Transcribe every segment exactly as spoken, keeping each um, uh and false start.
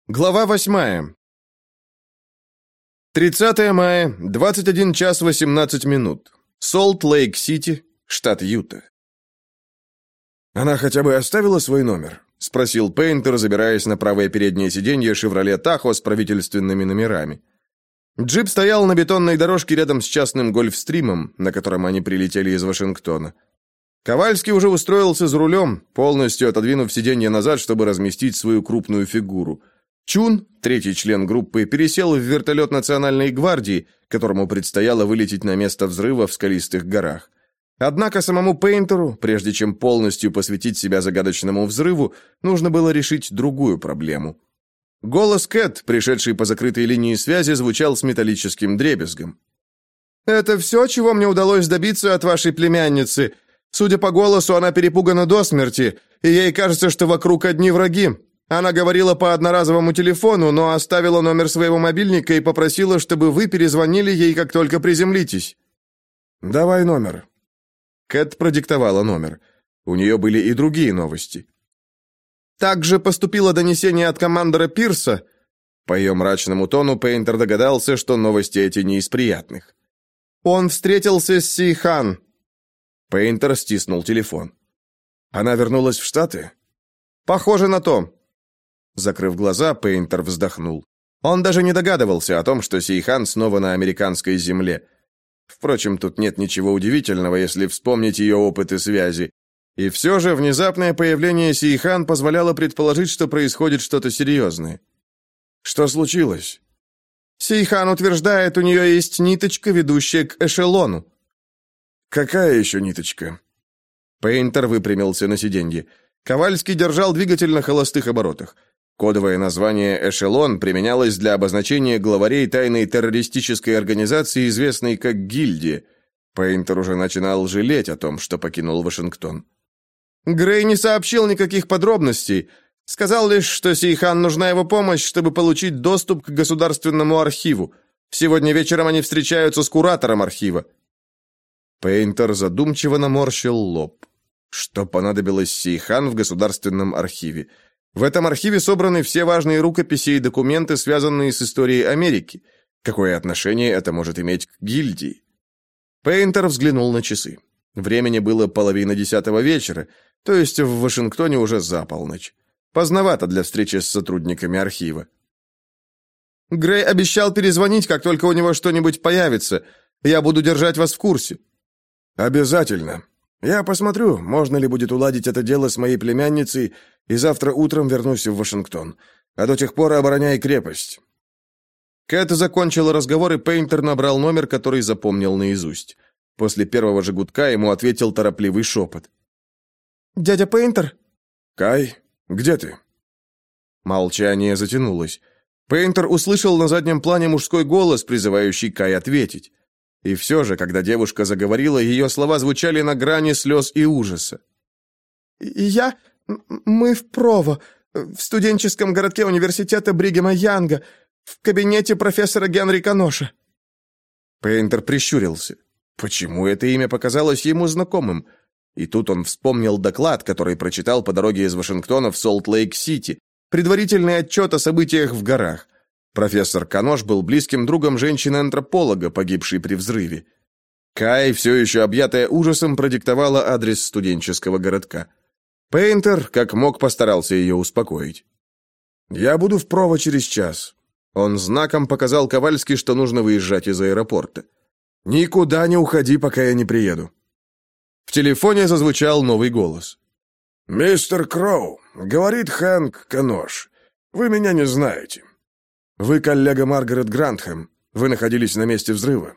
Глава восьмая. тридцатое мая, двадцать один час восемнадцать минут. Солт-Лейк-Сити, штат Юта. «Она хотя бы оставила свой номер?» — спросил Пейнтер, забираясь на правое переднее сиденье «Шевроле Тахо» с правительственными номерами. Джип стоял на бетонной дорожке рядом с частным гольфстримом, на котором они прилетели из Вашингтона. Ковальский уже устроился за рулем, полностью отодвинув сиденье назад, чтобы разместить свою крупную фигуру. Чун, третий член группы, пересел в вертолет Национальной гвардии, которому предстояло вылететь на место взрыва в скалистых горах. Однако самому Пейнтеру, прежде чем полностью посвятить себя загадочному взрыву, нужно было решить другую проблему. Голос Кэт, пришедший по закрытой линии связи, звучал с металлическим дребезгом. «Это все, чего мне удалось добиться от вашей племянницы. Судя по голосу, она перепугана до смерти, и ей кажется, что вокруг одни враги. Она говорила по одноразовому телефону, но оставила номер своего мобильника и попросила, чтобы вы перезвонили ей, как только приземлитесь». «Давай номер». Кэт продиктовала номер. У нее были и другие новости. Также поступило донесение от командора Пирса. По ее мрачному тону Пейнтер догадался, что новости эти не из приятных. Он встретился с Сейхан. Пейнтер стиснул телефон. «Она вернулась в Штаты?» «Похоже на то». Закрыв глаза, Пейнтер вздохнул. Он даже не догадывался о том, что Сейхан снова на американской земле. Впрочем, тут нет ничего удивительного, если вспомнить ее опыты связи. И все же внезапное появление Сейхан позволяло предположить, что происходит что-то серьезное. «Что случилось?» Сейхан утверждает, у нее есть ниточка, ведущая к эшелону. «Какая еще ниточка?» Пейнтер выпрямился на сиденье. Ковальский держал двигатель на холостых оборотах. Кодовое название «Эшелон» применялось для обозначения главарей тайной террористической организации, известной как «Гильдия». Пейнтер уже начинал жалеть о том, что покинул Вашингтон. Грей не сообщил никаких подробностей. Сказал лишь, что Сейхан нужна его помощь, чтобы получить доступ к государственному архиву. Сегодня вечером они встречаются с куратором архива. Пейнтер задумчиво наморщил лоб. Что понадобилось Сейхан в государственном архиве? В этом архиве собраны все важные рукописи и документы, связанные с историей Америки. Какое отношение это может иметь к гильдии? Пейнтер взглянул на часы. Времени было половина десятого вечера, то есть в Вашингтоне уже за полночь. Поздновато для встречи с сотрудниками архива. Грей обещал перезвонить, как только у него что-нибудь появится. Я буду держать вас в курсе. Обязательно. Я посмотрю, можно ли будет уладить это дело с моей племянницей, и завтра утром вернусь в Вашингтон. А до тех пор обороняй крепость». Кэт закончила разговор, и Пейнтер набрал номер, который запомнил наизусть. После первого же гудка ему ответил торопливый шепот. «Дядя Пейнтер?» «Кай, где ты?» Молчание затянулось. Пейнтер услышал на заднем плане мужской голос, призывающий Кай ответить. И все же, когда девушка заговорила, ее слова звучали на грани слез и ужаса. «Я... мы в Прово, в студенческом городке университета Бригема Янга, в кабинете профессора Генри Каноша». Пейнтер прищурился. Почему это имя показалось ему знакомым? И тут он вспомнил доклад, который прочитал по дороге из Вашингтона в Солт-Лейк-Сити, предварительный отчет о событиях в горах. Профессор Канош был близким другом женщины-антрополога, погибшей при взрыве. Кай, все еще объятая ужасом, продиктовала адрес студенческого городка. Пейнтер, как мог, постарался ее успокоить. «Я буду в Прово через час». Он знаком показал Ковальски, что нужно выезжать из аэропорта. «Никуда не уходи, пока я не приеду». В телефоне зазвучал новый голос. «Мистер Кроу, — говорит Хэнк Канош, — вы меня не знаете. Вы коллега Маргарет Грантхэм. Вы находились на месте взрыва».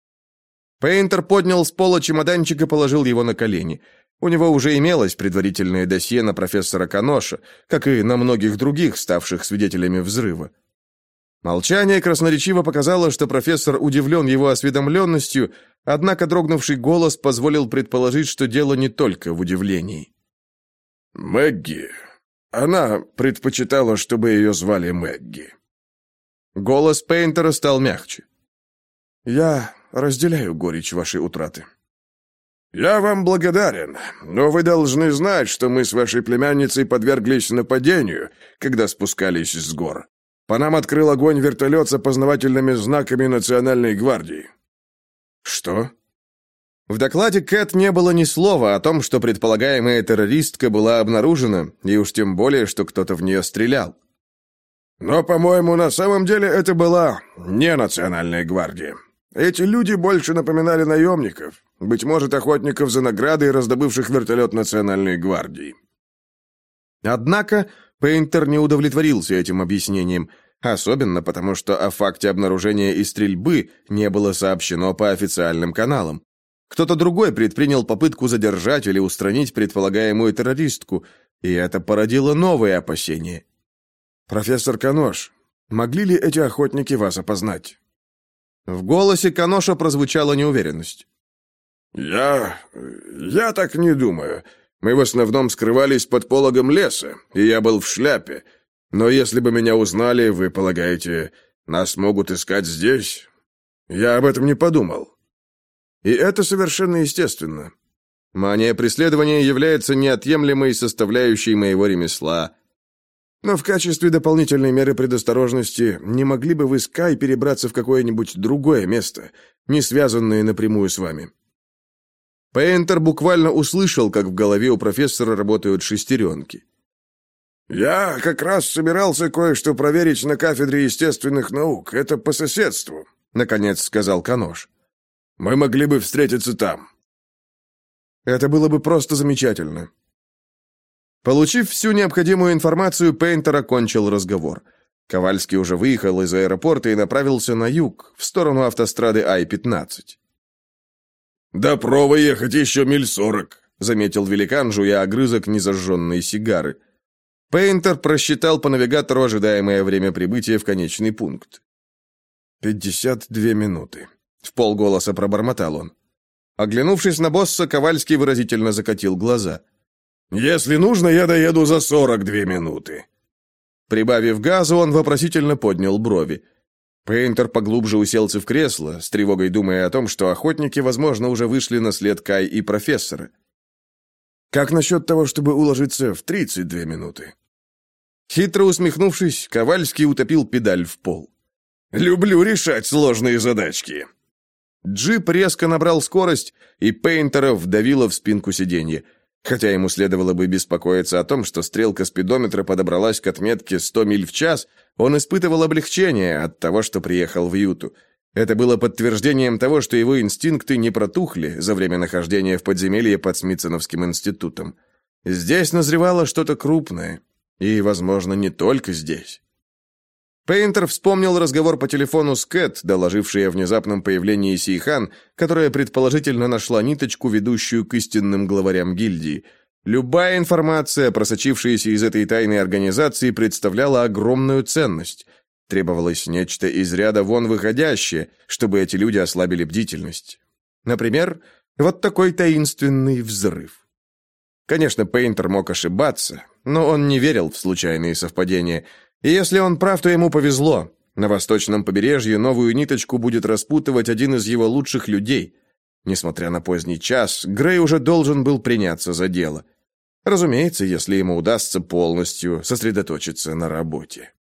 Пейнтер поднял с пола чемоданчик и положил его на колени. У него уже имелось предварительное досье на профессора Каноша, как и на многих других, ставших свидетелями взрыва. Молчание красноречиво показало, что профессор удивлен его осведомленностью, однако дрогнувший голос позволил предположить, что дело не только в удивлении. «Мэгги. Она предпочитала, чтобы ее звали Мэгги». Голос Пейнтера стал мягче. «Я разделяю горечь вашей утраты». «Я вам благодарен, но вы должны знать, что мы с вашей племянницей подверглись нападению, когда спускались с гор. По нам открыл огонь вертолет с опознавательными знаками Национальной гвардии». «Что?» В докладе Кэт не было ни слова о том, что предполагаемая террористка была обнаружена, и уж тем более, что кто-то в нее стрелял. «Но, по-моему, на самом деле это была не Национальная гвардия. Эти люди больше напоминали наемников, быть может, охотников за наградой, раздобывших вертолет Национальной гвардии». Однако Пейнтер не удовлетворился этим объяснением, особенно потому, что о факте обнаружения и стрельбы не было сообщено по официальным каналам. Кто-то другой предпринял попытку задержать или устранить предполагаемую террористку, и это породило новые опасения. «Профессор Канош, могли ли эти охотники вас опознать?» В голосе Каноша прозвучала неуверенность. «Я... я так не думаю. Мы в основном скрывались под пологом леса, и я был в шляпе. Но если бы меня узнали, вы полагаете, нас могут искать здесь? Я об этом не подумал. И это совершенно естественно. Мания преследования является неотъемлемой составляющей моего ремесла. Но в качестве дополнительной меры предосторожности не могли бы вы с Кай перебраться в какое-нибудь другое место, не связанное напрямую с вами?» Пейнтер буквально услышал, как в голове у профессора работают шестеренки. «Я как раз собирался кое-что проверить на кафедре естественных наук. Это по соседству», — наконец сказал Канош. «Мы могли бы встретиться там». Это было бы просто замечательно. Получив всю необходимую информацию, Пейнтер окончил разговор. Ковальский уже выехал из аэропорта и направился на юг, в сторону автострады Ай пятнадцать. «До Прова ехать еще миль сорок», — заметил великан, жуя огрызок незажженной сигары. Пейнтер просчитал по навигатору ожидаемое время прибытия в конечный пункт. «Пятьдесят две минуты», — вполголоса пробормотал он. Оглянувшись на босса, Ковальский выразительно закатил глаза. «Если нужно, я доеду за сорок две минуты». Прибавив газу, он вопросительно поднял брови. Пейнтер поглубже уселся в кресло, с тревогой думая о том, что охотники, возможно, уже вышли на след Кай и профессора. «Как насчет того, чтобы уложиться в тридцать две минуты?» Хитро усмехнувшись, Ковальский утопил педаль в пол. «Люблю решать сложные задачки». Джип резко набрал скорость, и Пейнтера вдавило в спинку сиденья. Хотя ему следовало бы беспокоиться о том, что стрелка спидометра подобралась к отметке сто миль в час, он испытывал облегчение от того, что приехал в Юту. Это было подтверждением того, что его инстинкты не протухли за время нахождения в подземелье под Смитсоновским институтом. Здесь назревало что-то крупное. И, возможно, не только здесь. Пейнтер вспомнил разговор по телефону с Кэт, доложившей о внезапном появлении Сейхан, которая предположительно нашла ниточку, ведущую к истинным главарям гильдии. Любая информация, просочившаяся из этой тайной организации, представляла огромную ценность. Требовалось нечто из ряда вон выходящее, чтобы эти люди ослабили бдительность. Например, вот такой таинственный взрыв. Конечно, Пейнтер мог ошибаться, но он не верил в случайные совпадения. И если он прав, то ему повезло. На восточном побережье новую ниточку будет распутывать один из его лучших людей. Несмотря на поздний час, Грей уже должен был приняться за дело. Разумеется, если ему удастся полностью сосредоточиться на работе.